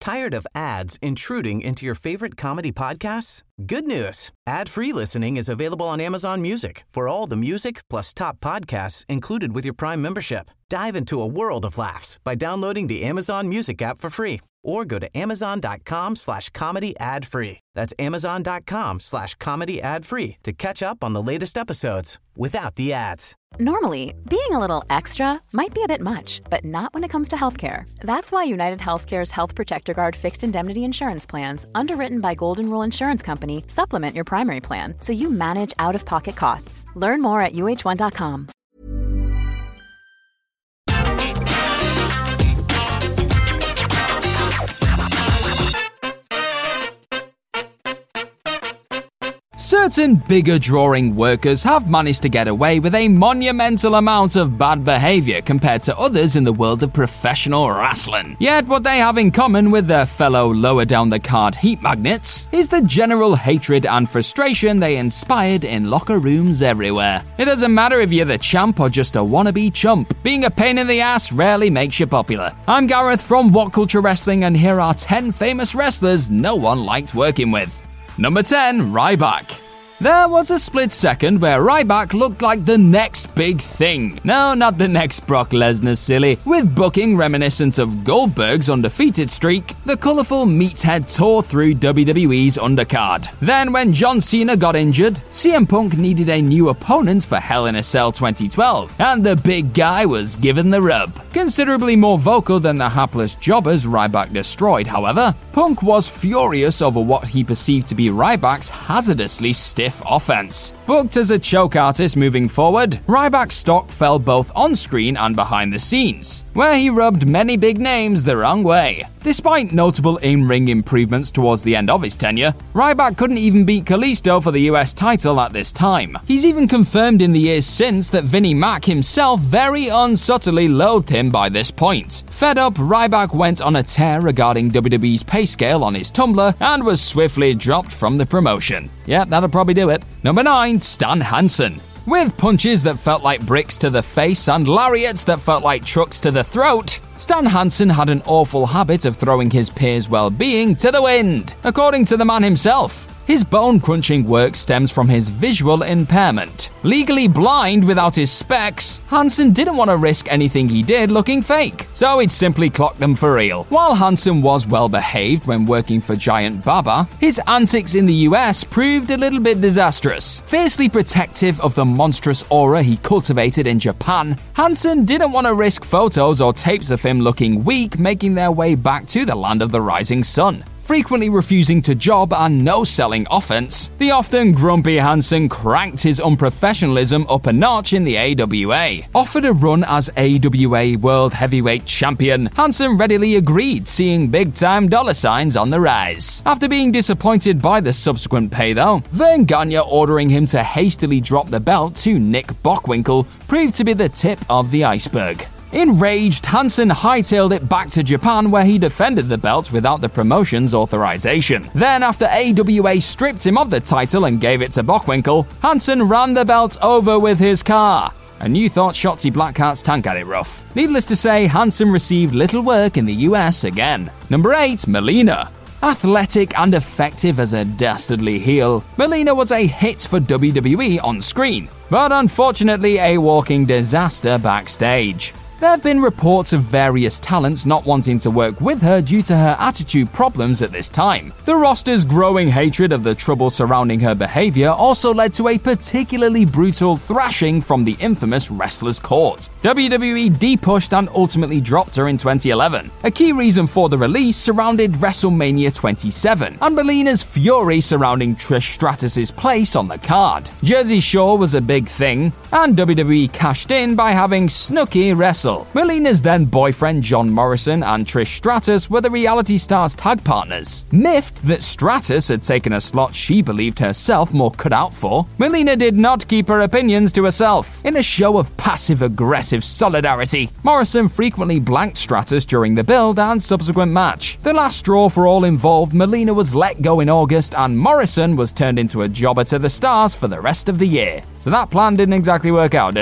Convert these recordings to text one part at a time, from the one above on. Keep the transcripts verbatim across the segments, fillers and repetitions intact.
Tired of ads intruding into your favorite comedy podcasts? Good news. Ad-free listening is available on Amazon Music for all the music plus top podcasts included with your Prime membership. Dive into a world of laughs by downloading the Amazon Music app for free or go to amazon.com slash comedy ad free. That's amazon.com slash comedy ad free to catch up on the latest episodes without the ads. Normally, being a little extra might be a bit much, but not when it comes to healthcare. That's why United Healthcare's Health Protector Guard fixed indemnity insurance plans, underwritten by Golden Rule Insurance Company, supplement your primary plan so you manage out-of-pocket costs. Learn more at U H one dot com. Certain bigger drawing workers have managed to get away with a monumental amount of bad behavior compared to others in the world of professional wrestling. Yet what they have in common with their fellow lower down the card heat magnets is the general hatred and frustration they inspired in locker rooms everywhere. It doesn't matter if you're the champ or just a wannabe chump. Being a pain in the ass rarely makes you popular. I'm Gareth from What Culture Wrestling, and here are ten famous wrestlers no one liked working with. Number ten. Ryback. There was a split second where Ryback looked like the next big thing. No, not the next Brock Lesnar, silly. With booking reminiscent of Goldberg's undefeated streak, the colourful meathead tore through W W E's undercard. Then when John Cena got injured, C M Punk needed a new opponent for Hell in a Cell twenty twelve, and the big guy was given the rub. Considerably more vocal than the hapless jobbers Ryback destroyed, however, Punk was furious over what he perceived to be Ryback's hazardously stiff offense. Booked as a choke artist moving forward, Ryback's stock fell both on-screen and behind the scenes, where he rubbed many big names the wrong way. Despite notable in-ring improvements towards the end of his tenure, Ryback couldn't even beat Kalisto for the U S title at this time. He's even confirmed in the years since that Vinnie Mac himself very unsubtly loathed him by this point. Fed up, Ryback went on a tear regarding W W E's pay scale on his Tumblr and was swiftly dropped from the promotion. Yeah, that'll probably do it. Number nine. Stan Hansen. With punches that felt like bricks to the face and lariats that felt like trucks to the throat, Stan Hansen had an awful habit of throwing his peers' well-being to the wind. According to the man himself, his bone-crunching work stems from his visual impairment. Legally blind without his specs, Hansen didn't want to risk anything he did looking fake, so he'd simply clock them for real. While Hansen was well-behaved when working for Giant Baba, his antics in the U S proved a little bit disastrous. Fiercely protective of the monstrous aura he cultivated in Japan, Hansen didn't want to risk photos or tapes of him looking weak making their way back to the land of the rising sun. Frequently refusing to job and no-selling offense, the often grumpy Hansen cranked his unprofessionalism up a notch in the A W A. Offered a run as A W A World Heavyweight Champion, Hansen readily agreed, seeing big-time dollar signs on the rise. After being disappointed by the subsequent pay though, Vern Gagne ordering him to hastily drop the belt to Nick Bockwinkel proved to be the tip of the iceberg. Enraged, Hansen hightailed it back to Japan where he defended the belt without the promotion's authorization. Then, after A W A stripped him of the title and gave it to Bockwinkel, Hansen ran the belt over with his car. And you thought Shotzi Blackheart's tank had it rough. Needless to say, Hansen received little work in the U S again. Number eight. Melina. Athletic and effective as a dastardly heel, Melina was a hit for W W E on screen, but unfortunately a walking disaster backstage. There have been reports of various talents not wanting to work with her due to her attitude problems at this time. The roster's growing hatred of the trouble surrounding her behavior also led to a particularly brutal thrashing from the infamous Wrestler's Court. W W E depushed and ultimately dropped her in twenty eleven. A key reason for the release surrounded WrestleMania twenty-seven and Melina's fury surrounding Trish Stratus's place on the card. Jersey Shore was a big thing, and W W E cashed in by having Snooki wrestle. Melina's then boyfriend John Morrison and Trish Stratus were the reality star's tag partners. Miffed that Stratus had taken a slot she believed herself more cut out for, Melina did not keep her opinions to herself. In a show of passive-aggressive solidarity, Morrison frequently blanked Stratus during the build and subsequent match. The last straw for all involved, Melina was let go in August and Morrison was turned into a jobber to the stars for the rest of the year. So that plan didn't exactly work out, did it?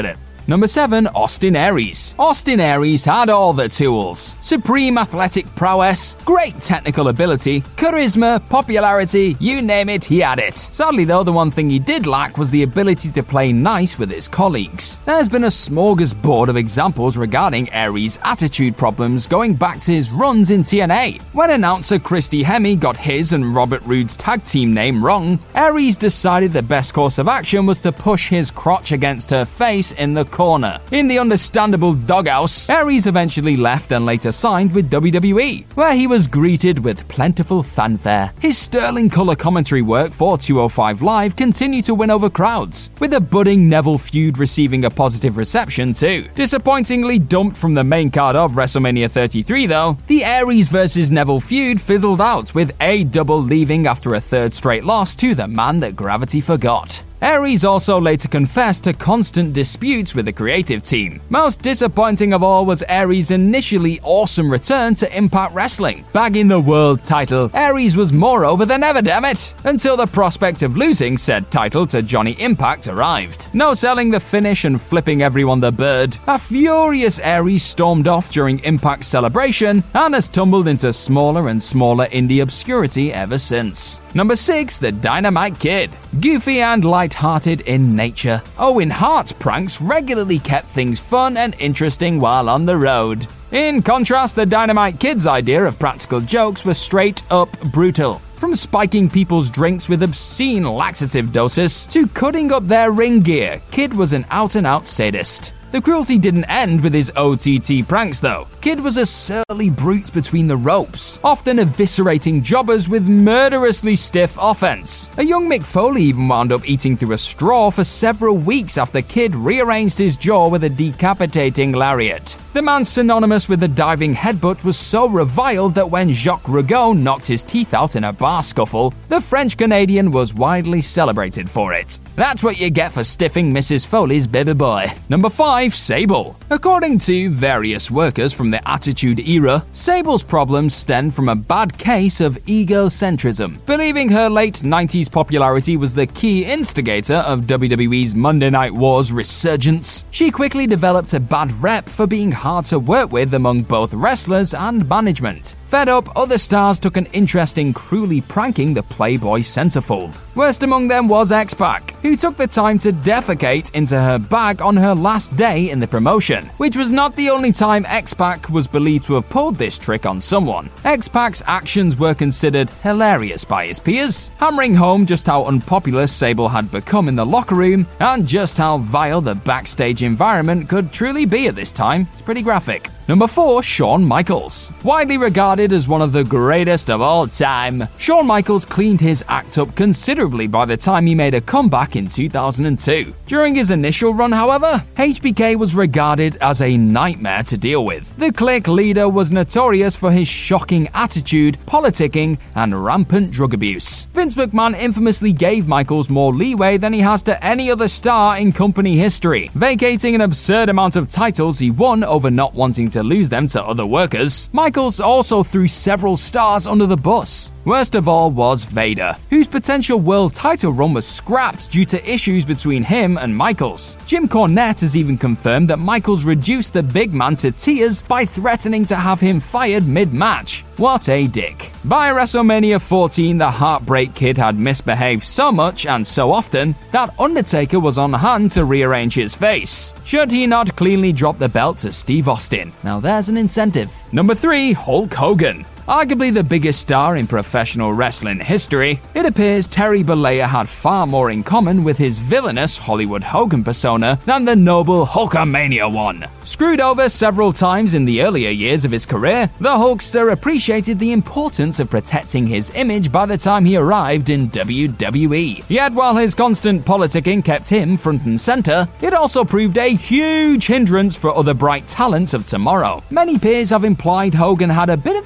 Number seven. Austin Aries. Austin Aries had all the tools. Supreme athletic prowess, great technical ability, charisma, popularity, you name it, he had it. Sadly though, the one thing he did lack was the ability to play nice with his colleagues. There's been a smorgasbord of examples regarding Aries' attitude problems going back to his runs in T N A. When announcer Christy Hemme got his and Robert Roode's tag team name wrong, Aries decided the best course of action was to push his crotch against her face in the corner. In the understandable doghouse, Aries eventually left and later signed with W W E, where he was greeted with plentiful fanfare. His sterling color commentary work for two oh five Live continued to win over crowds, with a budding Neville feud receiving a positive reception too. Disappointingly dumped from the main card of WrestleMania thirty-three though, the Aries versus Neville feud fizzled out, with A double leaving after a third straight loss to the man that gravity forgot. Aries also later confessed to constant disputes with the creative team. Most disappointing of all was Aries' initially awesome return to Impact Wrestling. Bagging the world title, Aries was more over than ever, damn it, until the prospect of losing said title to Johnny Impact arrived. No selling the finish and flipping everyone the bird, a furious Aries stormed off during Impact's celebration and has tumbled into smaller and smaller indie obscurity ever since. Number six. The Dynamite Kid. Goofy and light-hearted in nature, Owen Hart's pranks regularly kept things fun and interesting while on the road. In contrast, the Dynamite Kid's idea of practical jokes was straight up brutal. From spiking people's drinks with obscene laxative doses to cutting up their ring gear, Kid was an out-and-out sadist. The cruelty didn't end with his O T T pranks though. Kid was a surly brute between the ropes, often eviscerating jobbers with murderously stiff offense. A young Mick Foley even wound up eating through a straw for several weeks after Kid rearranged his jaw with a decapitating lariat. The man synonymous with the diving headbutt was so reviled that when Jacques Rougeau knocked his teeth out in a bar scuffle, the French-Canadian was widely celebrated for it. That's what you get for stiffing Missus Foley's baby boy. Number five. Sable. According to various workers from the Attitude Era, Sable's problems stemmed from a bad case of egocentrism. Believing her late nineties popularity was the key instigator of W W E's Monday Night Wars resurgence, she quickly developed a bad rep for being hard to work with among both wrestlers and management. Fed up, other stars took an interest in cruelly pranking the Playboy centerfold. Worst among them was X-Pac, who took the time to defecate into her bag on her last day in the promotion, which was not the only time X-Pac was believed to have pulled this trick on someone. X-Pac's actions were considered hilarious by his peers, hammering home just how unpopular Sable had become in the locker room and just how vile the backstage environment could truly be at this time. It's pretty graphic. Number four. Shawn Michaels. Widely regarded as one of the greatest of all time, Shawn Michaels cleaned his act up considerably by the time he made a comeback in two thousand two. During his initial run, however, H B K was regarded as a nightmare to deal with. The Clique leader was notorious for his shocking attitude, politicking, and rampant drug abuse. Vince McMahon infamously gave Michaels more leeway than he has to any other star in company history, vacating an absurd amount of titles he won over not wanting to lose them to other workers. Michaels also threw several stars under the bus. Worst of all was Vader, whose potential world title run was scrapped due to issues between him and Michaels. Jim Cornette has even confirmed that Michaels reduced the big man to tears by threatening to have him fired mid-match. What a dick. By WrestleMania fourteen, the Heartbreak Kid had misbehaved so much and so often that Undertaker was on hand to rearrange his face, should he not cleanly drop the belt to Steve Austin. Now there's an incentive. Number three. Hulk Hogan. Arguably the biggest star in professional wrestling history, it appears Terry Bollea had far more in common with his villainous Hollywood Hogan persona than the noble Hulkamania one. Screwed over several times in the earlier years of his career, the Hulkster appreciated the importance of protecting his image by the time he arrived in W W E. Yet while his constant politicking kept him front and center, it also proved a huge hindrance for other bright talents of tomorrow. Many peers have implied Hogan had a bit of the Harvey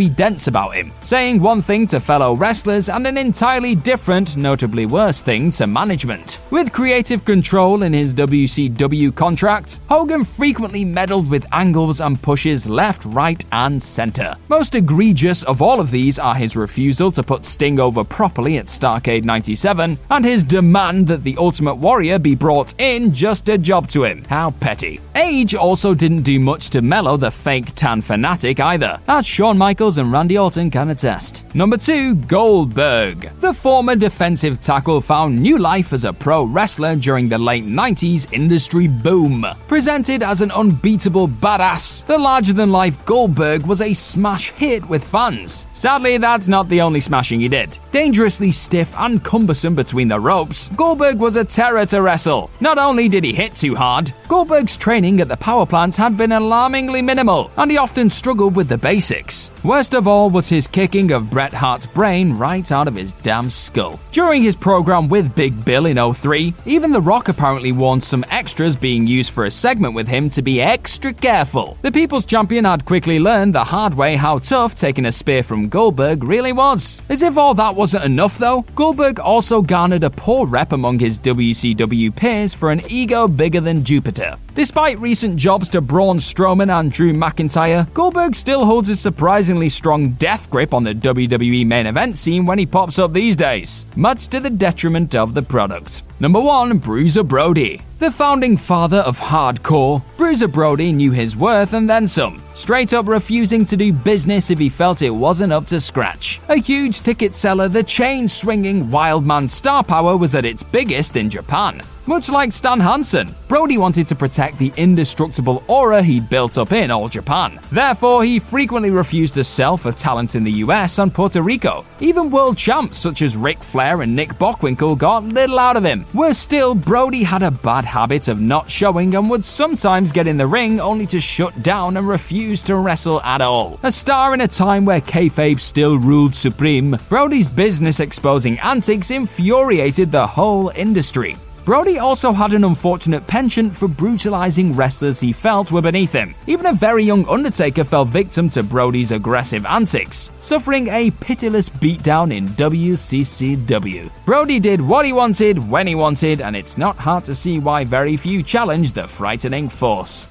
Harvey Dent's about him, saying one thing to fellow wrestlers and an entirely different, notably worse thing to management. With creative control in his W C W contract, Hogan frequently meddled with angles and pushes left, right, and center. Most egregious of all of these are his refusal to put Sting over properly at Starrcade ninety-seven, and his demand that the Ultimate Warrior be brought in just a job to him. How petty. Age also didn't do much to mellow the fake tan fanatic either, as Shawn Michaels and Randy Orton can attest. Number two, Goldberg. The former defensive tackle found new life as a pro wrestler during the late nineties industry boom. Presented as an unbeatable badass, the larger-than-life Goldberg was a smash hit with fans. Sadly, that's not the only smashing he did. Dangerously stiff and cumbersome between the ropes, Goldberg was a terror to wrestle. Not only did he hit too hard, Goldberg's training at the power plant had been alarmingly minimal, and he often struggled with the basics. Worst of all was his kicking of Bret Hart's brain right out of his damn skull. During his program with Big Bill in oh three, even The Rock apparently warned some extras being used for a segment with him to be extra careful. The People's Champion had quickly learned the hard way how tough taking a spear from Goldberg really was. As if all that wasn't enough though, Goldberg also garnered a poor rep among his W C W peers for an ego bigger than Jupiter. Despite recent jobs to Braun Strowman and Drew McIntyre, Goldberg still holds a surprisingly strong death grip on the W W E main event scene when he pops up these days, much to the detriment of the product. Number one, Bruiser Brody. The founding father of hardcore, Bruiser Brody knew his worth and then some, straight up refusing to do business if he felt it wasn't up to scratch. A huge ticket seller, the chain-swinging Wildman star power was at its biggest in Japan. Much like Stan Hansen, Brody wanted to protect the indestructible aura he'd built up in all Japan. Therefore, he frequently refused to sell for talent in the U S and Puerto Rico. Even world champs such as Ric Flair and Nick Bockwinkel got little out of him. Worse still, Brody had a bad habit of not showing and would sometimes get in the ring only to shut down and refuse to wrestle at all. A star in a time where kayfabe still ruled supreme, Brody's business-exposing antics infuriated the whole industry. Brody also had an unfortunate penchant for brutalizing wrestlers he felt were beneath him. Even a very young Undertaker fell victim to Brody's aggressive antics, suffering a pitiless beatdown in W C C W. Brody did what he wanted, when he wanted, and it's not hard to see why very few challenged the frightening force.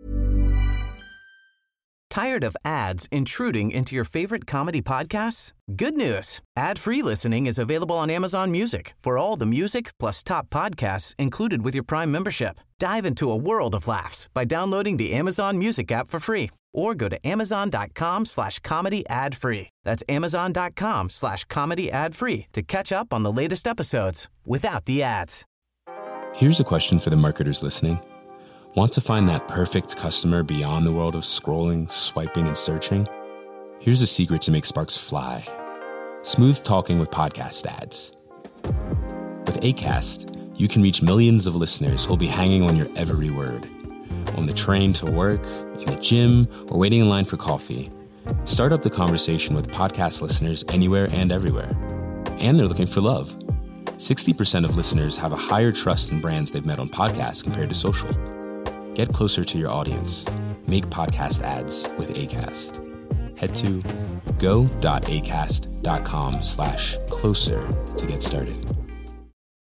Tired of ads intruding into your favorite comedy podcasts? Good news. Ad-free listening is available on Amazon Music for all the music plus top podcasts included with your Prime membership. Dive into a world of laughs by downloading the Amazon Music app for free or go to amazon.com slash comedy ad free. That's amazon.com slash comedy ad free to catch up on the latest episodes without the ads. Here's a question for the marketers listening. Want to find that perfect customer beyond the world of scrolling, swiping, and searching? Here's a secret to make sparks fly. Smooth talking with podcast ads. With Acast, you can reach millions of listeners who'll be hanging on your every word. On the train to work, in the gym, or waiting in line for coffee. Start up the conversation with podcast listeners anywhere and everywhere. And they're looking for love. sixty percent of listeners have a higher trust in brands they've met on podcasts compared to social. Get closer to your audience. Make podcast ads with Acast. Head to go.acast.com slash closer to get started.